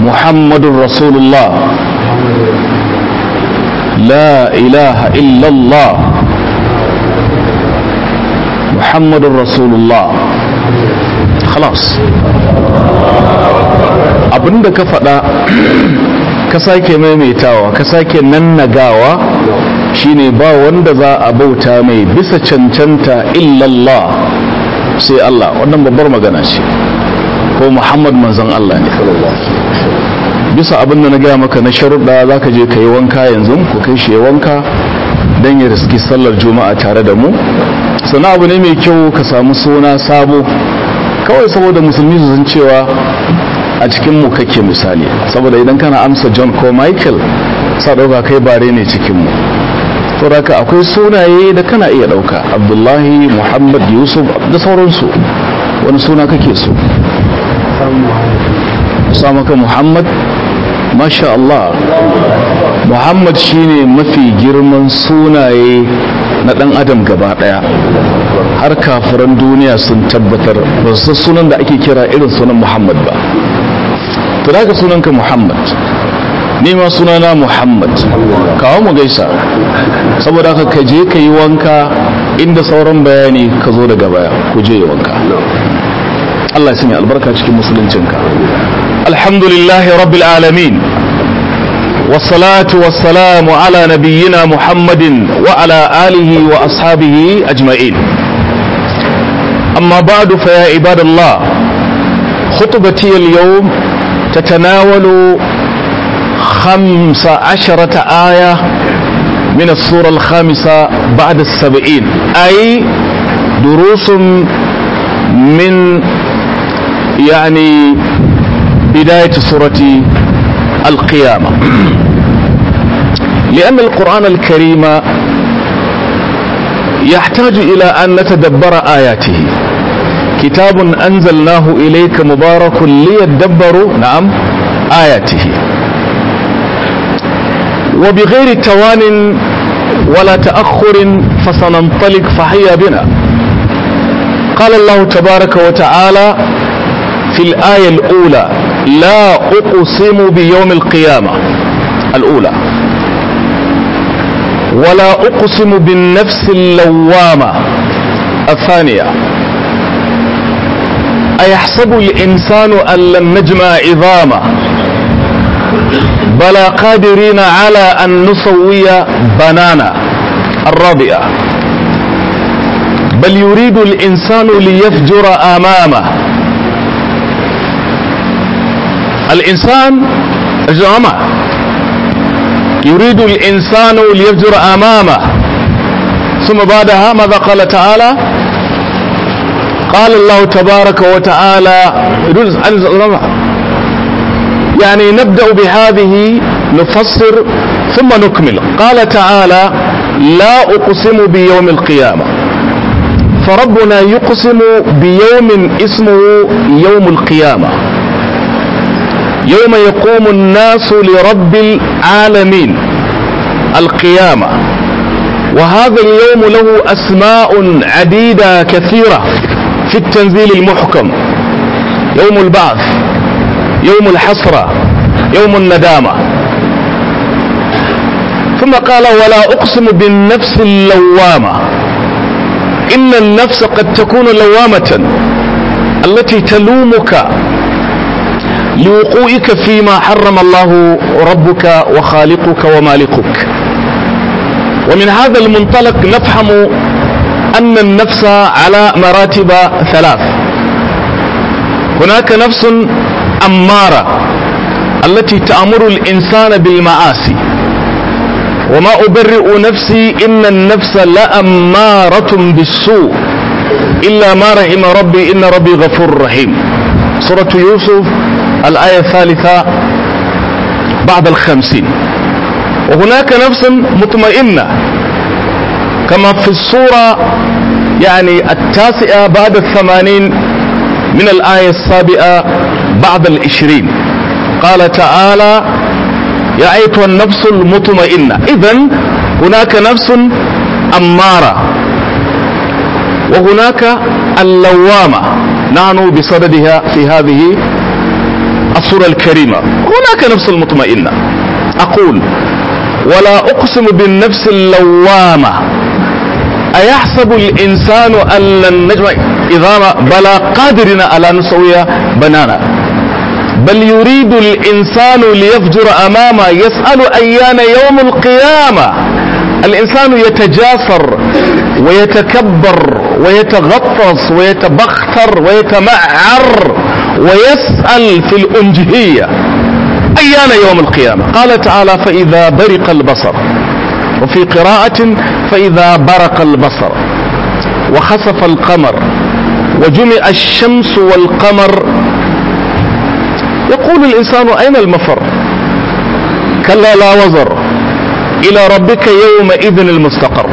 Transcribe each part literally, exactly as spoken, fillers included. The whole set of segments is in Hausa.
Muhammadur Rasulullah, La ilaha illallah, Muhammadur Rasulullah. Khalas. Abinda ka faɗa ka sake maimaitawa ka sake nannagawa shine ba wanda za a bauta mai bisa cancanta illallah sai Allah. Wannan babbar magana ce. Ko Muhammad manzon Allah ne. Bisa abin da na gaya maka na sharuɗa za ka je ka yi wanka yanzu, ku kai shi ya wanka don ya riski sallar juma'a tare da mu. Sana abu ne mai kyau ka samu suna sabo kawai saboda musulmi su san cewa a cikin mu kake misali, saboda idan kana amsa John ko Michael sa ɗauka kai bare ne cikin mu. To haka akwai sunaye da kana iya ɗauka, Abdullahi, Muhammad, Yusuf da sauransu. Wani suna kake so? Sa maka Muhammad. Masha Allah, Muhammad shine mafi girman sunaye na ɗan adam gaba ɗaya. Har kafiran duniya sun tabbatar ba su sunan da ake kira irin sunan Muhammad ba. To daga sunanka Muhammad, ni ma sunana Muhammad, kawo mu gaisa. Saboda haka ka je ka yi wanka, inda sauran bayani ka zo daga baya, ku je yi wanka. Allah ya sanya albarka cikin musuluncinka. Alhamdulillahi rabbil alamin, wassalatu wassalamu ala nabiyyina Muhammadin wa ala alihi wa ashabihi ajma'in. Amma ba'du fa ya ibadallah, khutbati al-yawm tatanawalu خمس عشرة آية من السورة الخامسة بعد السبعين، أي دروس من يعني بداية سورة القيامة. لأن القرآن الكريم يحتاج إلى أن نتدبر آياته. كتاب أنزلناه إليك مبارك ليدبروا نعم آياته، وبغير توان ولا تأخر فسننطلق فهيا بنا. قال الله تبارك وتعالى في الآية الأولى: لا أقسم بيوم القيامة الأولى، ولا أقسم بالنفس اللوامة الثانية. أيحسب الإنسان أن لن نجمع عظامه بلى قادرين على أن نسوي بنانا الرابعة. بل يريد الإنسان ليفجر أمامه. الإنسان جمع يريد الإنسان ليفجر أمامه. ثم بعدها ماذا قال تعالى؟ قال الله تبارك وتعالى يعني نبدأ بهذه نفسر ثم نكمل. قال تعالى: لا أقسم بيوم القيامة. فربنا يقسم بيوم اسمه يوم القيامة، يوم يقوم الناس لرب العالمين، القيامة. وهذا اليوم له أسماء عديدة كثيرة في التنزيل المحكم: يوم البعث، يوم الحسرة، يوم الندامة. ثم قال: ولا أقسم بالنفس اللوامة. إن النفس قد تكون لوامة، التي تلومك لوقوعك فيما حرم الله ربك وخالقك ومالكك. ومن هذا المنطلق نفهم أن النفس على مراتب ثلاث. هناك نفس أمارة التي تأمر الإنسان بالمعاصي، وما أبرئ نفسي إن النفس لأمارة بالسوء إلا ما رحم ربي إن ربي غفور رحيم. سورة يوسف الآية الثالثة بعد الخمسين. وهناك نفس مطمئنة كما في السورة يعني التاسعة بعد الثمانين من الآية السابعة بعد العشرين. قال تعالى: يا أيتها النفس المطمئنة. إذن هناك نفس أمارة وهناك اللوامة، نحن بصددها في هذه الصورة الكريمة هناك نفس المطمئنة. أقول ولا أقسم بالنفس اللوامة أيحسب الإنسان أن لن نجمع عظاما بلى قادرين على أن نسوي بنانا بل يريد الإنسان ليفجر أمامه يسأل أيان يوم القيامة. الإنسان يتجاسر ويتكبر ويتغطس ويتبختر ويتمعر ويسأل في الأنجهية أيان يوم القيامة. قال تعالى فإذا برق البصر، وفي قراءة فإذا برق البصر وخسف القمر وجمع الشمس والقمر يقول الإنسان أين المفر؟ كلا لا وزر إلى ربك يومئذ المستقر.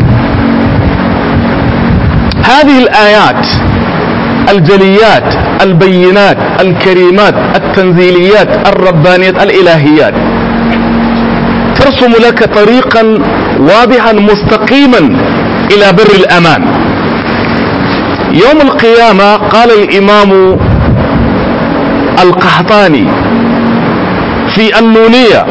هذه الآيات الجليات البينات الكريمات التنزيليات الربانيات الإلهيات ترسم لك طريقا واضحا مستقيما إلى بر الأمان. يوم القيامة قال الإمام القحطاني في النونية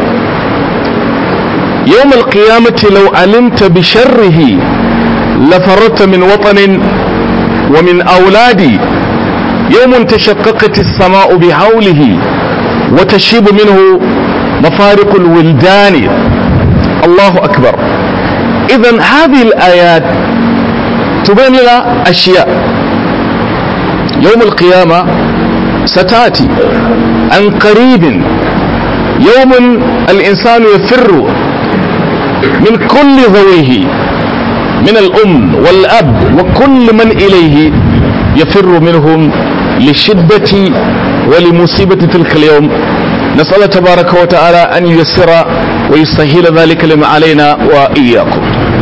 يوم القيامة لو علمت بشره لفررت من وطن ومن أولادي. يوم تشققت السماء بحوله وتشيب منه مفارق الولدان. الله أكبر. إذن هذه الآيات تبين لنا أشياء يوم القيامة ستأتي عن قريب. يوم الإنسان يفر من كل ذويه من الأم والأب وكل من إليه يفر منهم لشدة ولمصيبة تلك اليوم. نسأل الله تبارك وتعالى أن ييسر ويسهل ذلك لما علينا وإياكم.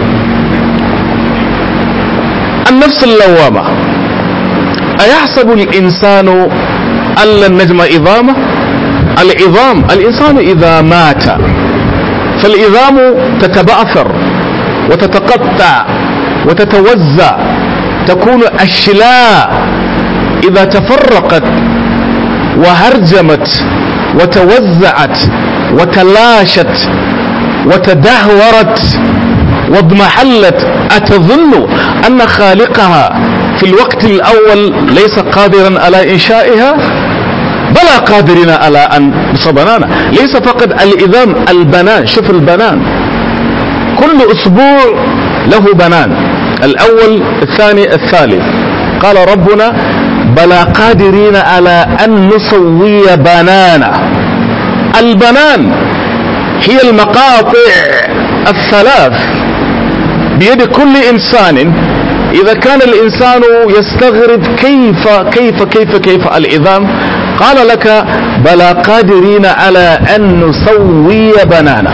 النفس اللوامة أيحسب الإنسان أن لن نجمع عظامه؟ العظام الإنسان إذا مات فالعظام تتبعثر وتتقطع وتتوزع تكون أشلاء. إذا تفرقت وهرجمت وتوزعت وتلاشت وتدهورت واضمحلت أتظن أن خالقها في الوقت الأول ليس قادرا على إنشائها؟ بلى قادرين على أن نصبنانا. ليس فقط الإذام البنان. شوف البنان كل أسبوع له بنان، الأول الثاني الثالث. قال ربنا بلى قادرين على أن نسوي بنانا. البنان هي المقاطع الثلاث بيد كل إنسان. إذا كان الإنسان يستغرب كيف كيف كيف كيف العظام قال لك بلى قادرين على أن نسوي بنانا.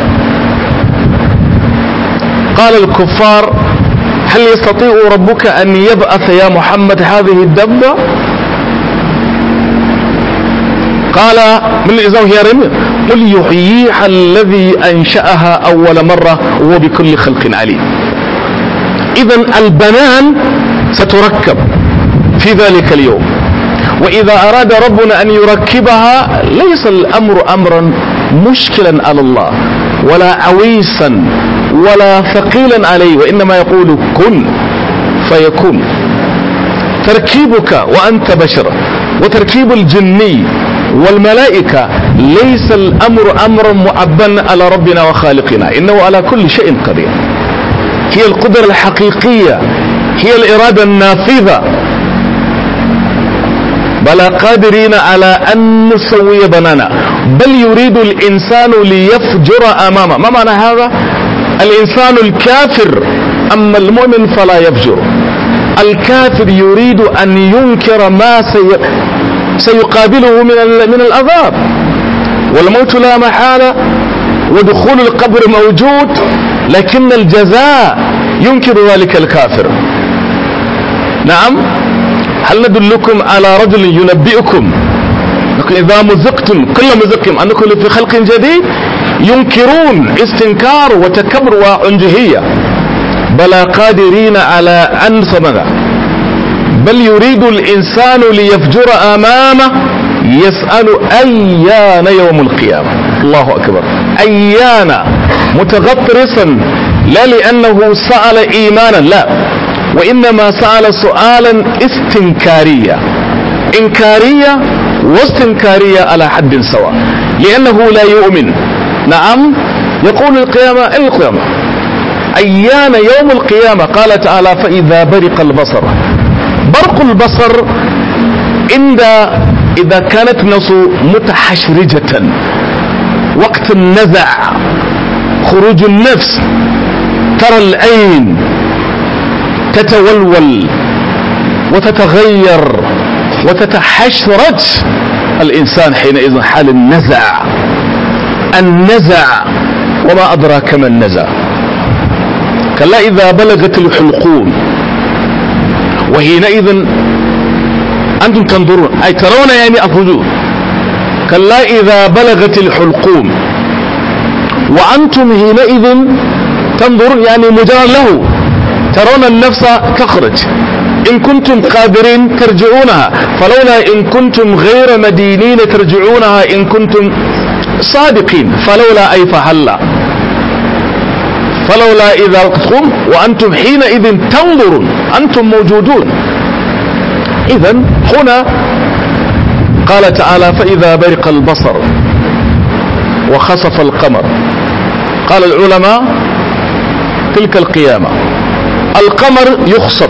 قال الكفار هل يستطيع ربك أن يبعث يا محمد هذه الدبة؟ قال من الإزاو هي رمي قل يحييها الذي أنشأها أول مرة وهو بكل خلق عليم. إذن البنان ستركب في ذلك اليوم، وإذا أراد ربنا أن يركبها ليس الأمر أمرا مشكلا على الله ولا عويسا ولا ثقيلا عليه، وإنما يقول كن فيكون. تركيبك وأنت بشر وتركيب الجني والملائكة ليس الأمر أمرا معبا على ربنا وخالقنا، إنه على كل شيء قدير. هي القدرة الحقيقية، هي الإرادة النافذة. بلى قادرين على أن نسوي بنانا بل يريد الإنسان ليفجر أمامه. ما معنى هذا؟ الإنسان الكافر، أما المؤمن فلا يفجر. الكافر يريد أن ينكر ما سي... سيقابله من ال... من العذاب، والموت لا محالة ودخول القبر موجود، لكن الجزاء ينكر ذلك الكافر. نعم، هل ندلكم على رجل ينبئكم إذا مزقتم كل مزق أنكم في خلق جديد؟ ينكرون استنكار وتكبر وعنجهية. بلى قادرين على أن صمنا بل يريد الإنسان ليفجر أمامه يسأل أيان يوم القيامة. الله أكبر، أيان، متغطرسا، لا لأنه سأل إيمانا، لا، وإنما سأل سؤالا استنكاريا، إنكارية واستنكارية على حد سواء، لأنه لا يؤمن. نعم، يقول القيامة القيامة أيان يوم القيامة. قال تعالى فإذا برق البصر. برق البصر عند إذا كانت نفس متحشرجة، وقت النزع، خروج النفس، ترى العين تتولول وتتغير وتتحشرج، الإنسان حينئذ حال النزع. النزع، وما أدراك ما النزع. كلا إذا بلغت الحلقوم، وحينئذ أنتم تنظرون، أي ترون يعني الرجوع. كلا إذا بلغت الحلقوم وأنتم حينئذ تنظرون، يعني مجرد له ترون النفس تخرج. إن كنتم قادرين ترجعونها، فلولا إن كنتم غير مدينين ترجعونها إن كنتم صادقين، فلولا أي فهلا، فلولا إذا قم وأنتم حينئذ تنظرون، أنتم موجودون. إذن هنا قال تعالى فإذا برق البصر وخسف القمر. قال العلماء تلك القيامة، القمر يخسف،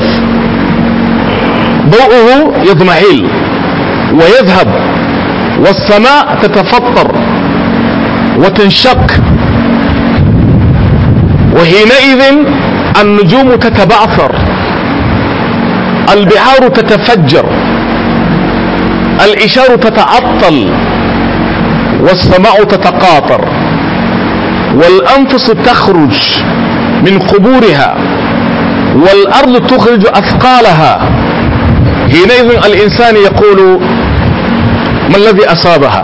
ضوءه يضمحل ويذهب، والسماء تتفطر وتنشق، وحينئذ النجوم تتبعثر، البحار تتفجر، الإشار تتعطل، والسماء تتقاطر، والأنفس تخرج من قبورها، والأرض تخرج أثقالها. حينئذ الإنسان يقول ما الذي أصابها؟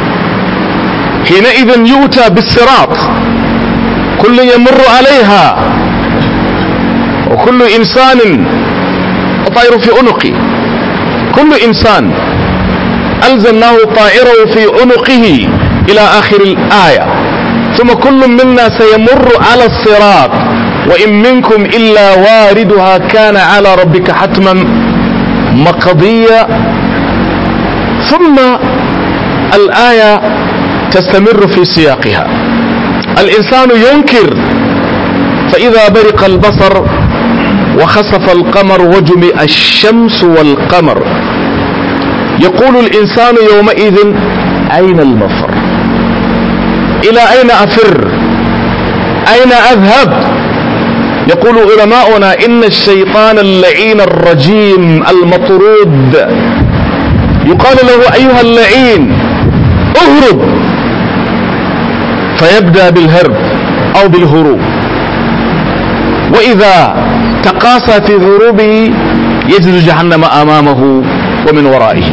حينئذ يؤتى بالصراط، كل يمر عليها، وكل إنسان طائر في عنقه، كل إنسان ألزمناه طائره في عنقه إلى آخر الآية. ثم كل منا سيمر على الصراط، وإن منكم إلا واردها كان على ربك حتما مقضيا. ثم الآية تستمر في سياقها، الإنسان ينكر فإذا برق البصر وخسف القمر وجمع الشمس والقمر، يقول الإنسان يومئذ أين المفر؟ إلى أين أفر؟ أين أذهب؟ يقول علماؤنا إن الشيطان اللعين الرجيم المطرود يقال له أيها اللعين اهرب، فيبدأ بالهرب أو بالهروب، وإذا تقاسى في هروبه يجد جهنم أمامه ومن ورائه.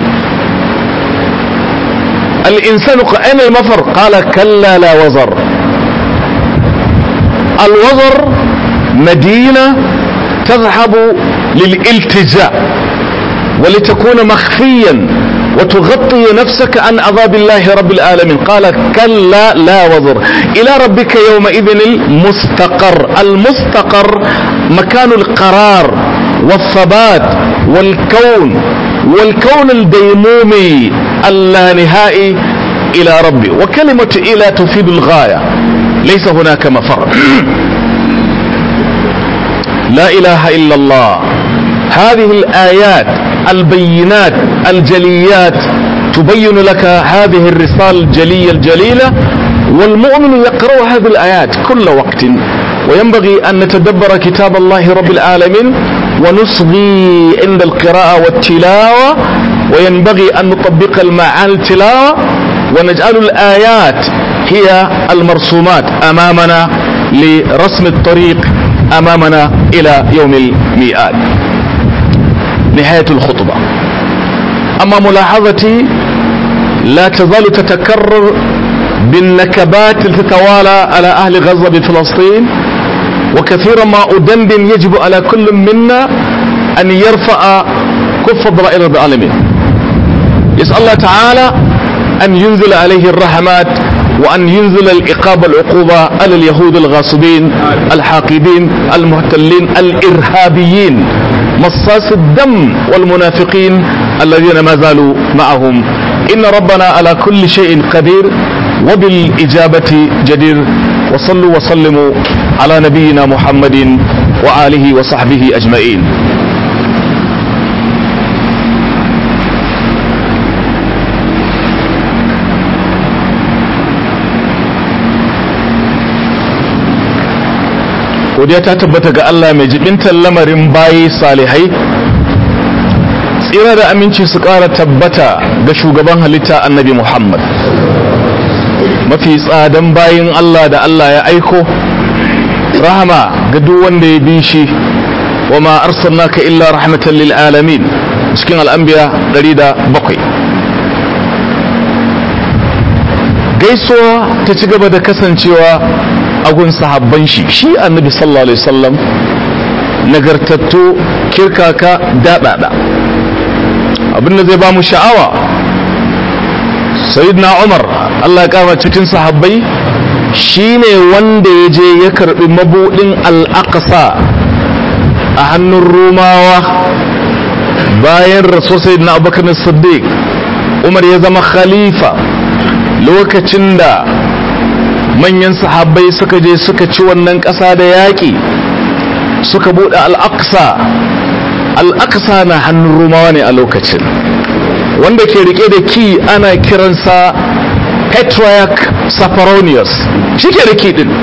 الإنسان أين المفر؟ قال كلا لا وزر. الوزر مدينة تذهب للالتجاء ولتكون مخفيا وتغطي نفسك عن عذاب الله رب العالمين. قال كلا لا وزر، إلى ربك يومئذ المستقر. المستقر مكان القرار والثبات والكون، والكون الديمومي اللانهائي إلى ربي. وكلمة إلى تفيد الغاية، ليس هناك مفر. لا إله إلا الله. هذه الآيات البينات الجليات تبين لك هذه الرسالة الجلية الجليلة، والمؤمن يقرأ هذه الآيات كل وقت. وينبغي أن نتدبر كتاب الله رب العالمين ونصغي عند القراءة والتلاوة، وينبغي أن نطبق المعاني التلاوة ونجعل الآيات هي المرسومات أمامنا لرسم الطريق أمامنا إلى يوم الميعاد. نهاية الخطبة. أما ملاحظتي لا تزال تتكرر بالنكبات التي تتوالى على أهل غزة بفلسطين، وكثيرا ما أدندن يجب على كل منا أن يرفع كف ضرائر العالمين. يسأل الله تعالى أن ينزل عليه الرحمات وأن ينزل العقاب العقوبة على اليهود الغاصبين الحاقدين المحتلين الإرهابيين مصاص الدم والمنافقين الذين ما زالوا معهم. إن ربنا على كل شيء قدير وبالإجابة جدير. وصلوا وسلموا على نبينا محمد وآله وصحبه أجمعين. godiya ta tabbata ga Allah mai jibintar lamarin bayi salihai, tsira da aminci su ƙara tabbata ga shugaban halitta annabi Muhammad, mafi tsadan bayin Allah da Allah ya aiko, rahama ga duk wanda ya bi shi. wa ma arsalnaka illa rahmatan lil alamin, cikin al'anbiya ɗari da bakwai. gaisuwa ta ci gaba da kasancewa agun sahabban shi shi annabi sallallahu alaihi wasallam, nagartattu kirkaka daɗaɗa. abinda zai ba mu sha'awa, sayyidina Umar Allah ya kama cikin sahabbai shine wanda ya je ya karbi mabudin al-Aqsa a hannun Rumawa bayan rasul sayyidina Abubakar as-Siddiq. Umar ya zama khalifa lokacin da manyan sahabbai suka je suka ci wannan ƙasa da yaƙi, suka buɗe al-Aqsa. al-Aqsa na hannun Rumawa ne a lokacin. wanda ke rike da ki ana kiransa Patriarch Saphronius, shi ke da ki din.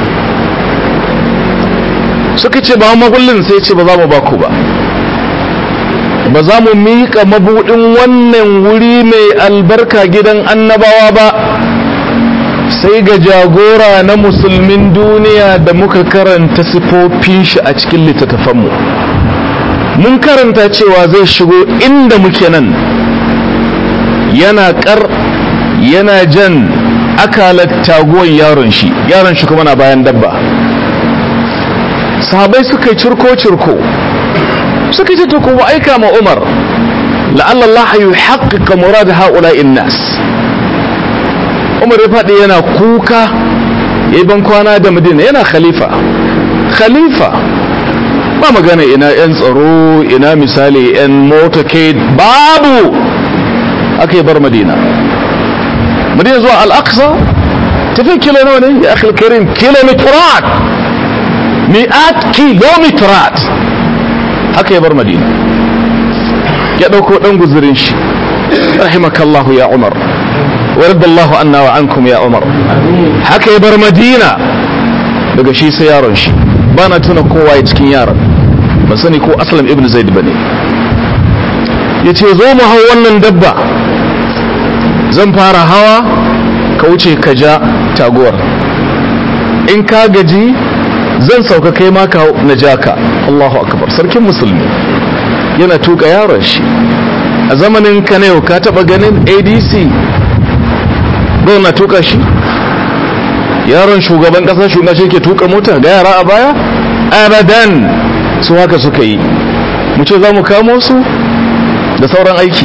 suka ce ba magullin, sai ce ba za mu ba ku ba, ba za mu miƙa mabuɗin wannan wuri mai albarka gidan annabawa ba sai ga jagora na musulmin duniya da muka karanta sifofin shi a cikin littattafanmu. mun karanta cewa zai shigo inda muke nan yana kar yana jan akalar taguwan yaron shi, yaron shi kuma na bayan dabba. sahabai suka yi cirko-cirko suka ce to kuma aika ma Umar la'alla Allah yuhaqqiqa murad ha'ula'in nas. Umar ya faɗi yana kuka, yayi ban kwana da Madina, yana khalifa khalifa ba magana ina yan tsaro, ina misali yan motorcade, babu. aka bar Madina Madina zuwa al-Aqsa tafi kilo nawa ne ya akhil karim? kilometrat, mi'at kilometrat. haka ya bar Madina, ya dauko dan guzurin shi. rahimakallahu ya Umar wa radallahu anna wa ankum ya Umar. haka ya bar Madina, daga shi sai yaron shi, bana tuna kowa ya cikin yaron, ban sani ko Aslam ibn Zaid bane. yace zo mu hau wannan dabba, zan fara hawa ka wuce ka ja taguwar, in ka gaji zan sauka kai ma ka na jaka. Allahu akbar. sarkin musulmi yana tuka yaron shi. a zamanin ka ne ka taba ganin A D C don na tuka shi? yaron shugaban kasa shugaban shi ke tuka mota ga yara a baya? abadan. su haka suka yi. mu ce za mu kamo su da sauran aiki?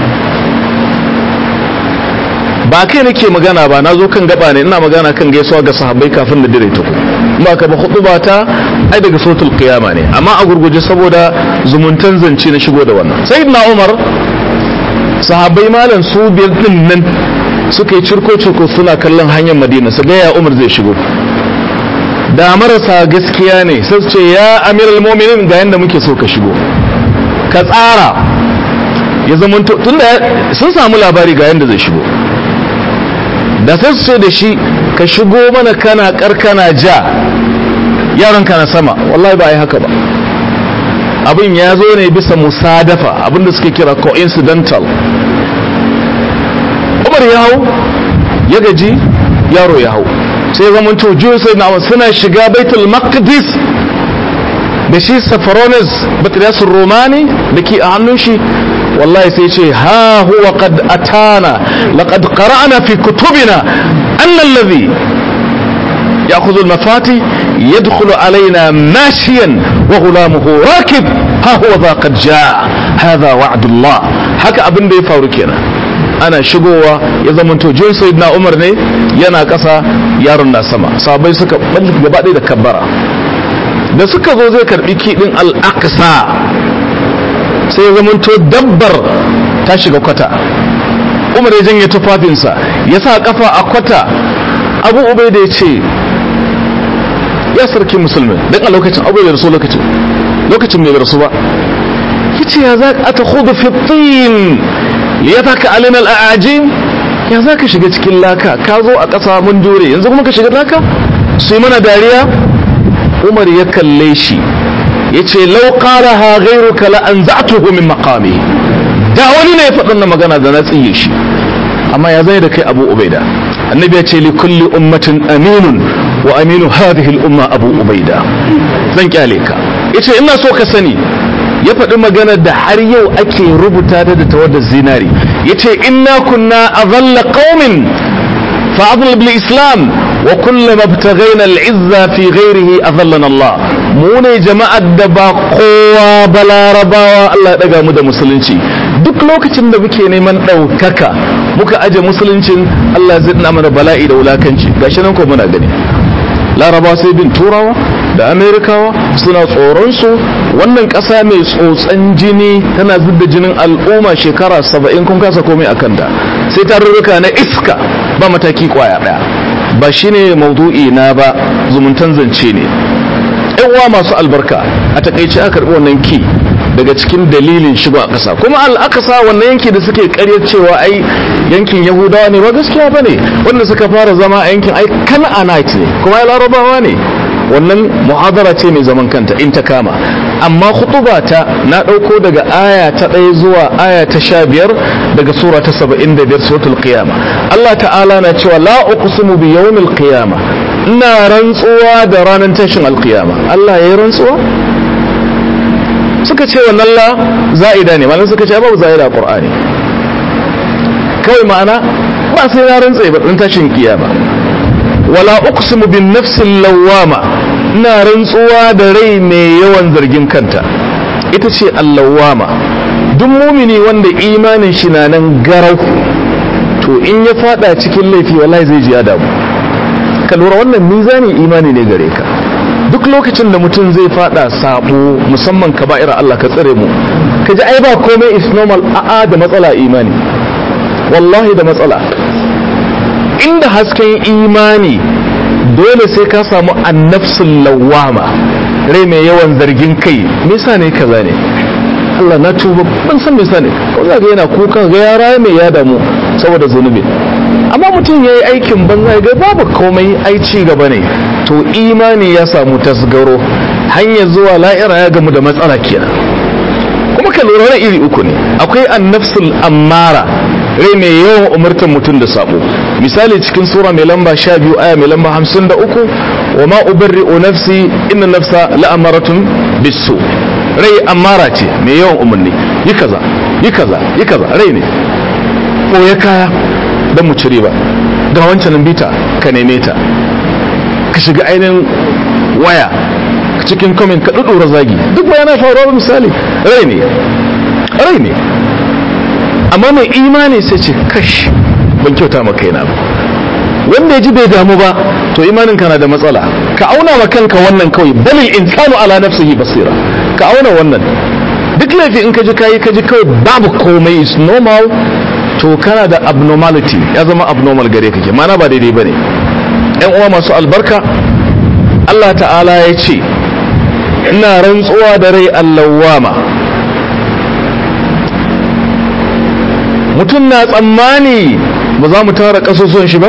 ba kai nake magana ba, na zo kan gaba ne, ina magana kan gaisuwa ga sahabbai kafin da dire tuku. ba ka ba hutuba ta ai daga suratul qiyama ne, amma a gurguje saboda zumuntan zance na shigo da wannan. sayyidina Umar, sahabbai malan su biyar din nan suka yi cirko cirko suna kallon hanyar Madina su ga ya Umar zai shigo. da marasa gaskiya ne sai su ce ya amiral mu'minin ga yanda muke so ka shigo, ka tsara ya zama tunda sun samu labari ga yanda zai shigo. da sai su ce da shi ka shigo mana kana karkana ja, yaron kana sama. wallahi ba ai haka ba, abin ya zo ne bisa musadafa, abinda suke kira coincidental. Umar ya hau, ya gaji, yaro ya hau, sai zaman to juyo sai na suna shiga Baitul Maqdis da shi Saphronius Batriyasul Romani da ke a hannun shi. wallahi sai ce ha huwa qad atana laqad qara'na fi kutubina anna alladhi ya'khudhu al-mafati yadkhulu alayna mashiyan wa ghulamuhu rakib ha huwa dha qad jaa hadha wa'dullah. haka abin da ya faru kenan. ana shigowa ya zamanto jin sayyidina Umar ne yana ƙasa yaron na sama, sahabbai suka balli gaba ɗaya da kabbara. Da suka zo zai karbi kidin al-Aqsa sai ya zamanto dabbar ta shiga kwata. Umar ya janye tufafinsa ya sa kafa a kwata. Abu Ubaida ya ce ya sarki musulmi, dan a lokacin Abu Ubaida rasu lokacin lokacin bai rasu ba, yace ya za ka takhudu fi tin liyataka alina al-a'ajim, ya za ka shiga cikin laka, ka zo a ƙasa mun dore yanzu kuma ka shiga laka sai mana dariya. Umar ya kalle shi yace law qalaha ghayruka la anza'tuhu min maqami, da wani ne ya faɗin na magana da na tsiye shi. Amma ya zai da kai Abu Ubaida, annabi ya ce li kulli ummatin aminun wa aminu hadhihi al-umma Abu Ubaida, zan kyale ka. Yace ina so ka sani, ya faɗi maganar da har yau ake rubuta ta da tawadda zinari. Yace inna kunna adalla qaumin fa'adul bil islam wa kullama ibtaghayna al-izza fi ghayrihi adallana Allah. Mu ne jama'ar da ba kowa balarabawa Allah ya daga mu da musulunci. Duk lokacin da muke neman ɗaukaka muka aje musuluncin, Allah zai dana mana bala'i da wulakanci. Gashi nan ko muna gani laraba sai bin turawa da amerikawa suna tsoron su. Wannan ƙasa mai tsotsan jini tana zubda jinin al'umma shekara saba'in kun kasa komai akan ta, sai tarurruka na iska ba mataki kwaya ɗaya. Ba shine maudu'i na ba, zumuntan zance ne. Yan uwa masu albarka, a takaice aka karɓi wannan ki daga cikin dalilin shigo a ƙasa. Kuma al-Aqsa wannan yanki da suke ƙaryar cewa ai yankin Yahudawa ne, ba gaskiya bane. Wanda suka fara zama a yankin ai Canaanite ne, kuma ai Larabawa ne. Wannan muhadara ce mai zaman kanta in ta kama. Amma khutubata na ɗauko daga aya ta ɗaya zuwa aya ta sha biyar daga sura ta saba'in da biyar suratul qiyama. Allah ta'ala na cewa la uqsimu bi yawmil qiyama, ina rantsuwa da ranar tashin alqiyama. Allah yayi rantsuwa? Suka ce wannan la za'ida ne, malan suka ce babu za'ida a Qur'ani. Kawai ma'ana ba sai na rantsa ba dan tashin kiyama. Wala uqsimu bin nafsil lawwama, ina rantsuwa da rai mai yawan zargin kanta, ita ce al-lawwama. Duk mumini wanda imanin shi na nan garau, to in ya fada cikin laifi wallahi zai ji ya damu. Ka lura wannan mizanin imani ne gare ka. Duk lokacin da mutum zai fada sabo, musamman kaba'ira, Allah ka tsare mu, ka ji ai ba komai is normal, a'a da matsala imani, wallahi da matsala. Inda hasken imani dole sai ka samu annafsul lawwama, rai mai yawan zargin kai. Me yasa ne kaza ne, Allah na tuba ban san me yasa ne, ko za ga yana kuka ga yara mai ya damu saboda zunubi. Amma mutum yayi aikin banza ga babu komai, ai ci gaba ne, to imani ya samu tasgaro, hanyar zuwa la'ira ya gamu da matsala kenan. Kuma ka lura iri uku ne, akwai annafsul ammara, rai mai yawan umurtan mutum da sabo. Misali cikin sura mai lamba sha biyu aya mai lamba hamsin da uku, wa ma ubarri'u nafsi inna nafsa la'amaratun bisu. Rai ammara ce mai yawan umarni, yi kaza yi kaza yi kaza, rai ne. Ɓoye kaya don mu ci riba, ga wancan bita ka neme ta, ka shiga ainihin waya cikin comment ka ɗuɗɗura zagi, duk bayana faruwa. Misali rai ne, rai ne. Amma mai imani sai ce kash ban kyauta maka yana ba. Wanda ya ji bai damu ba, to imanin kana da matsala. Ka auna ma kanka wannan kawai, balil insanu ala nafsihi basira. Ka auna wannan, duk laifi in ka ji kayi ka ji kawai babu komai is normal, to kana da abnormality, ya zama abnormal gare kake, mana ba daidai bane. Yan uwa masu albarka, Allah ta'ala ya ce ina rantsuwa da rai allawama. Mutum na tsammani ba za mu tara kasusuwan shi ba?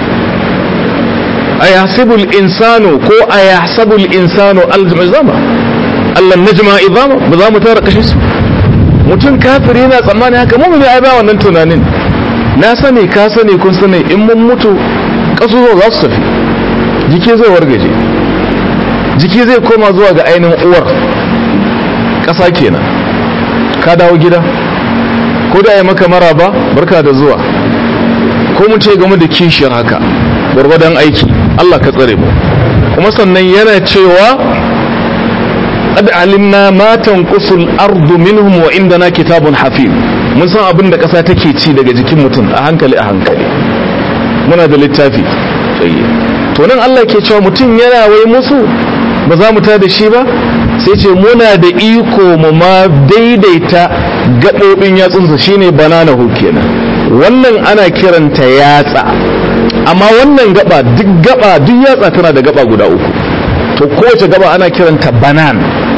Ayahsibul insanu ko ayahsabul insanu alzama Allah najma idama, ba za mu tara kashin su. Mutum kafiri yana tsammani haka, mu ne ai ba wannan tunanin. Na sani ka sani kun sani, in mun mutu kasusuwa za su tafi, jiki zai wargaje, jiki zai koma zuwa ga ainihin uwar ƙasa kenan. Ka dawo gida, ko da ya maka maraba barka da zuwa, ko mu ce game da kishiyar haka gwargwadon aiki. Allah ka tsare mu. Kuma sannan yana cewa qad alimna ma tanqusul ardu minhum wa indana kitabun hafiz mun san abin da ƙasa take ci daga jikin mutum a hankali a hankali muna da littafi to nan Allah ke cewa mutum yana wai musu ba za mu tada shi ba sai ce muna da iko mu ma daidaita gaɓoɓin yatsunsa shine banana hook kenan wannan ana kiranta yatsa amma wannan gaba duk gaba duk yatsa tana da gaba guda uku to kowace gaba ana kiranta banan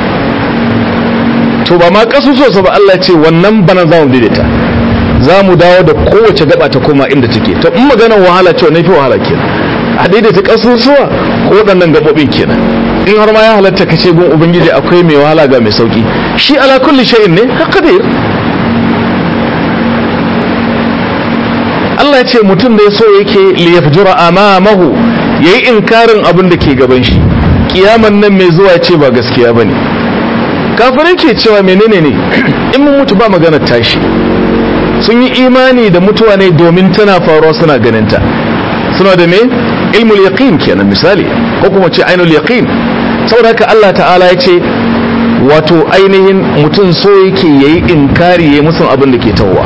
to ba ma kasusuwa ba Allah ce wannan banan za mu daidaita za mu dawo da kowace gaba ta koma inda take to in maganar wahala ce wannan fi wahala kenan a daidaita kasusuwa ko waɗannan gaɓoɓin kenan in har ma ya halatta kace gun ubangiji akwai mai wahala ga mai sauki shi ala kulli shay'in ne qadir Allah ya ce mutum da yaso yake li yafjura amamahu yayi inkarin abin da ke gaban shi kiyaman nan mai zuwa ce ba gaskiya bane kafirai ke cewa menene ne in mun mutu ba magana tashi sun yi imani da mutuwa ne domin tana faruwa suna ganin ta suna da me ilmul yaqin kenan misali ko kuma ce ainul yaqin saboda haka Allah ta'ala ya ce wato ainihin mutum so yake yayi inkari yayi musun abin da ke tawwa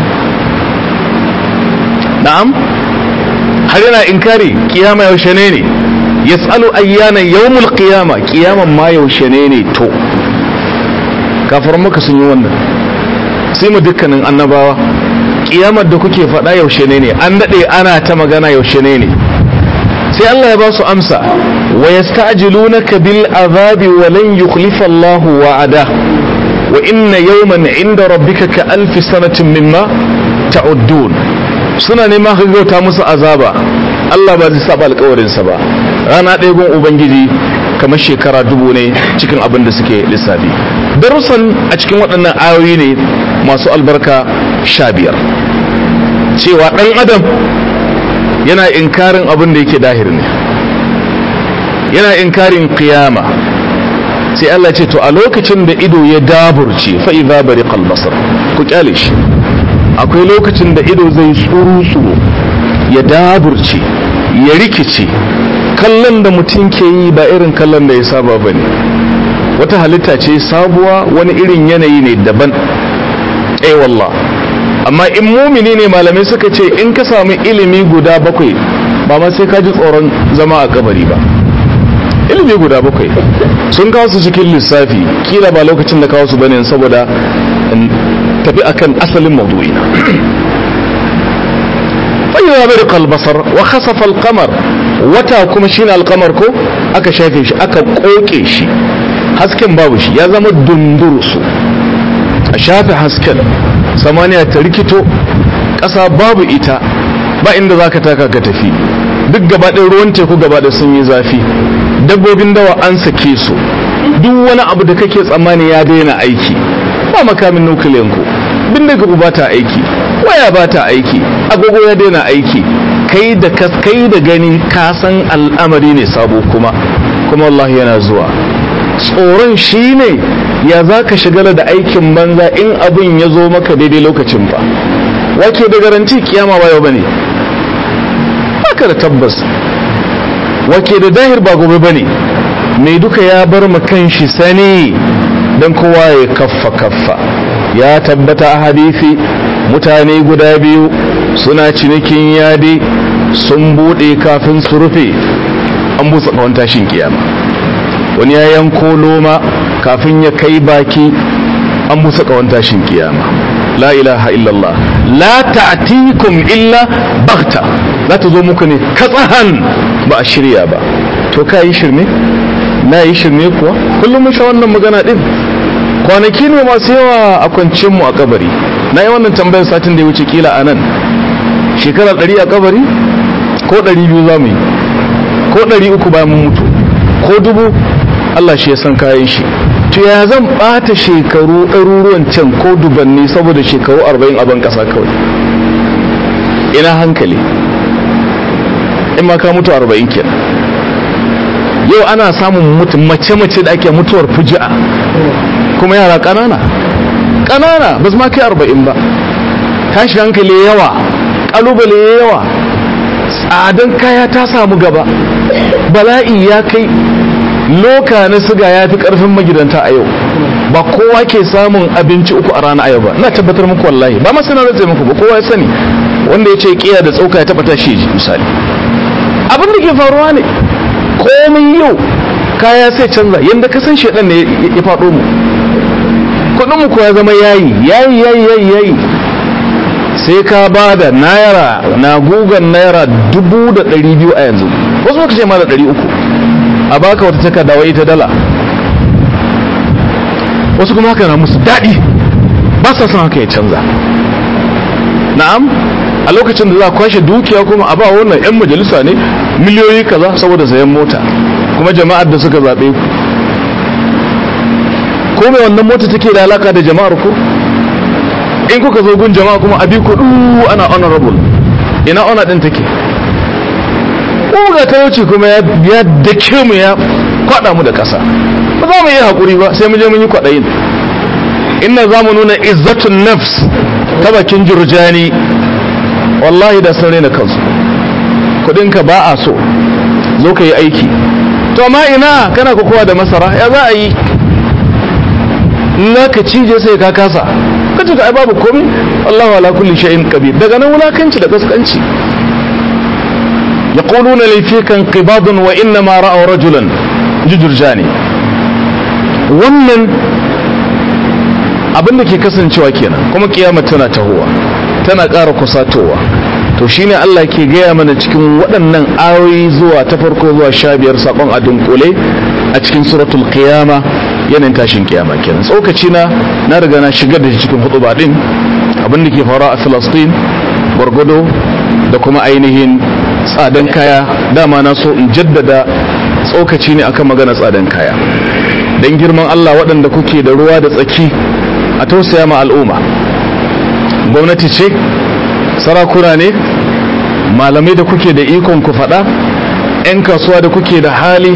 na'am har yana inkari kiyama yaushe ne ne yasalu ayyana yawmul qiyama kiyaman ma yaushe ne ne to kafar maka sun yi wannan sai mu dukkanin annabawa kiyamar da kuke faɗa yaushe ne ne an dade ana ta magana yaushe ne ne sai Allah ya ba su amsa wa yasta'jilunaka bil azabi wa lan yukhlifa Allah wa'ada wa inna yawman 'inda rabbika ka alfi sanatin mimma ta'uddun suna neman gaggauta musu azaba Allah ba zai saba alƙawarin sa ba rana ɗaya gun ubangiji kamar shekara dubu ne cikin abin da suke lissafi darussan a cikin waɗannan ayoyi ne masu albarka sha biyar cewa ɗan adam yana inkarin abin da yake dahir ne yana inkarin qiyama sai Allah ce to a lokacin da ido ya daburce fa idza bariqal basar ku kyale shi akwai lokacin da ido zai tsuru tsuru ya daburce ya rikice kallon da mutum ke yi ba irin kallon da ya saba bane wata halitta ce sabuwa wani irin yanayi ne daban eh wallah amma in mumini ne malamai suka ce in ka samu ilimi guda bakwai ba ma sai ka ji tsoron zama a kabari ba ilimi guda bakwai sun kawo su cikin lissafi kila ba lokacin da kawo su bane saboda tafi akan asalin maudu'i fa idza bariqa al-basar wa khasafa al-qamar wata kuma shine al-qamar ko aka shafe shi aka koke shi hasken babu shi ya zama dundurusu a shafe hasken samaniya ta rikito ƙasa babu ita ba inda za ka taka ka tafi duk gabaɗin ruwan teku gabaɗin sun yi zafi dabbobin dawa an sake su duk wani abu da kake tsammani ya daina aiki ba makamin nukiliyan ku bindiga ba ta aiki waya ba ta aiki agogo ya daina aiki kai da kai da gani ka san al'amari ne sabo kuma kuma wallahi yana zuwa tsoron shine ya za ka shigala da aikin banza in abin ya zo maka daidai lokacin ba wake da garanti kiyama ba yau bane haka da tabbas wake da dahir ba gobe bane mai duka ya bar mu kanshi sani dan kowa ya kaffa kaffa ya tabbata a hadisi mutane guda biyu suna cinikin yadi sun bude kafin su rufe an busa kawon tashin kiyama wani ya yanko loma kafin ya kai baki an busa kawon tashin kiyama la ilaha illallah la ta'tikum illa baghta za ta zo muku ne katsahan ba a shirya ba to ka yi shirme na yi shirme kuwa kullum mun sha wannan magana din kwanaki ne masu yawa a kwancin mu a kabari na yi wannan tambayar satin da ya wuce kila a nan shekara ɗari a kabari ko ɗari biyu za mu yi ko ɗari uku bayan mun mutu ko dubu Allah shi ya san kayan shi to ya zan bata shekaru ɗaruruwan can ko dubanni saboda shekaru arba'in a ban ƙasa kawai ina hankali in ma ka mutu arba'in kenan yau ana samun mutum mace-mace da ake mutuwar fuji'a kuma yara ƙanana ƙanana ba su ma kai arba'in ba tashi hankali yawa ƙalubale yawa tsadan kaya ta samu gaba bala'i ya kai loka na siga ya fi karfin magidanta a yau. Ba kowa ke samun abinci uku a rana a yau ba, ina tabbatar muku wallahi, ba ma sanar da muku ba, kowa ya sani. Wanda ya ce kiya da tsauka ya taba tashi misali. Abin da ke faruwa ne komai yau kaya sai canza, yanda ka san shedan ne ya faɗo mu. Kudin mu ko ya zama yayi yayi yayi yayi yayi. Sai ka bada naira na gugan naira dubu da ɗari biyu a yanzu, wasu muka ce ma da ɗari uku a baka wata takarda wai ta dala. Wasu kuma haka na musu daɗi, ba sa son haka ya canza. Na'am, a lokacin da za a kwashe dukiya kuma a ba wannan 'yan majalisa ne miliyoyi kaza saboda sayan mota, kuma jama'ar da suka zaɓe ku. Ko mai wannan mota take da alaka da jama'ar ku? In kuka zo gun jama'a kuma abi ku ana honorable, ina honor din take? Uga ta wuce kuma ya dake mu ya kwada mu da ƙasa. Ba za mu yi hakuri ba sai mu je mun yi kwadayin. Inna za mu nuna izzatun nafs ta bakin Jurjani, wallahi da sun raina kansu. Kudinka ba a so, zo ka yi aiki. To amma ina kana kokowa da masara, ya za a yi? Na ka cije sai ka kasa, kace ta ai babu komai, Allahu ala kulli shay'in qadir. Daga nan wulakanci da kaskanci. Yaquluna li fika inqibadun wa inna ma ra'aw rajulan Jurjani. Wannan abin da ke kasancewa kenan, kuma kiyama tana tahowa, tana ƙara kusatowa. To shine Allah ke gaya mana cikin waɗannan ayoyi zuwa ta farko zuwa sha biyar sakon a dunkule a cikin suratul qiyama, yanayin tashin kiyama kenan. Tsokaci na na riga na shigar da shi cikin hutuba din, abin da ke faruwa a Palestine, gwargwado da kuma ainihin tsadan kaya. Dama na so in jaddada tsokaci ne akan magana tsadan kaya, dan girman Allah waɗanda kuke da ruwa da tsaki a tausaya ma al'umma. Gwamnati ce, sarakuna ne, malamai da kuke da ikon ku faɗa, 'yan kasuwa da kuke da hali,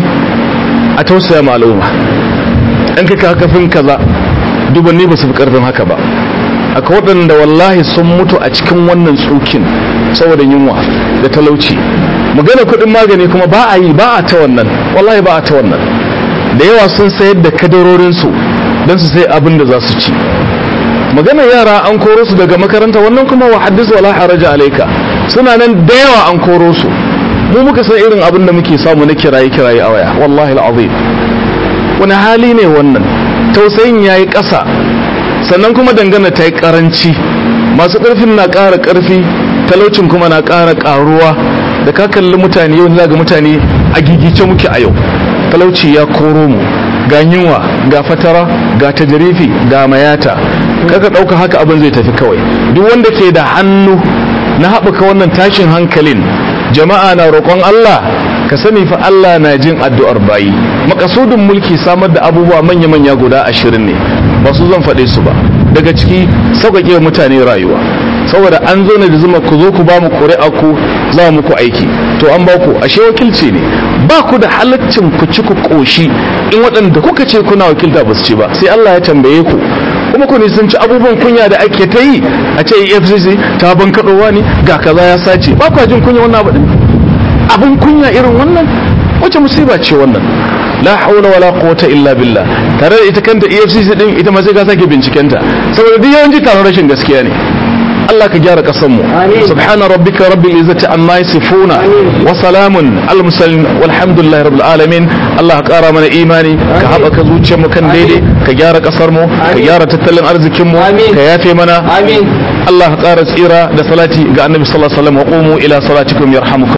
a tausaya ma al'umma. Ɗan kaka kafin kaza dubanni ba su fi ƙarfin haka ba. Aka waɗanda wallahi sun mutu a cikin wannan tsukin saboda yunwa da talauci. Magana kuɗin magani kuma ba a yi, ba a ta wannan, wallahi ba a ta wannan. Da yawa sun sayar da kadarorinsu don su sai abin da za su ci. Magana yara an koro su daga makaranta, wannan kuma wa haddis wala haraja alaika, suna nan da yawa an koro su. Mu muka san irin abin da muke samu na kiraye kiraye a waya, wallahi al'azim. Wani hali ne wannan? Tausayin yayi ƙasa, sannan kuma dangana ta yi ƙaranci. Masu ƙarfin na ƙara ƙarfi, talaucin kuma na ƙara ƙaruwa. Da ka kalli mutane yau, za ga mutane a gigice muke a yau. Talauci ya koro mu, ga yunwa, ga fatara, ga tajrifi, ga mayata. Kaka ɗauka haka abin zai tafi kawai. Duk wanda ke da hannu na haɓaka wannan tashin hankalin, jama'a na roƙon Allah, ka sani fa Allah na jin addu'ar bayi. Makasudin mulki samar da abubuwa manya-manya guda ashirin ne, ba su zan faɗe su ba. Daga ciki sauƙaƙe mutane rayuwa, saboda an zo ne da zuma ku zo ku ba mu ƙuri'a ku za mu ku aiki, to an ba ku, ashe wakilci ne. Ba ku da halaccin ku ci ku ƙoshi in waɗanda kuka ce kuna wakilta ba su ci ba, sai Allah ya tambaye ku. Kuma ku nisanci abubuwan kunya da ake ta yi, a ce E F C C ta bankaɗowa ne, ga kaza ya sace. Ba ku jin kunya wannan abu ɗin? Abin kunya irin wannan? Wace musiba ce wannan? La haula wala quwwata illa billah. Tare da ita kanta E F C C din, ita ma sai ka sake bincikenta, saboda duk yawanci taron rashin gaskiya ne. Allah ka gyara kasan mu. Subhana rabbika rabbil izzati amma yasifuna wa salamun al mursalin walhamdulillahi rabbil alamin. Allah ka kara mana imani, ka haɓaka zuciyar mu kan daidai, ka gyara kasar mu, ka gyara tattalin arzikin mu, ka yafe mana. Allah ka kara tsira da salati ga annabi sallallahu alaihi wasallam. Wa qumu ila salatikum yarhamukum.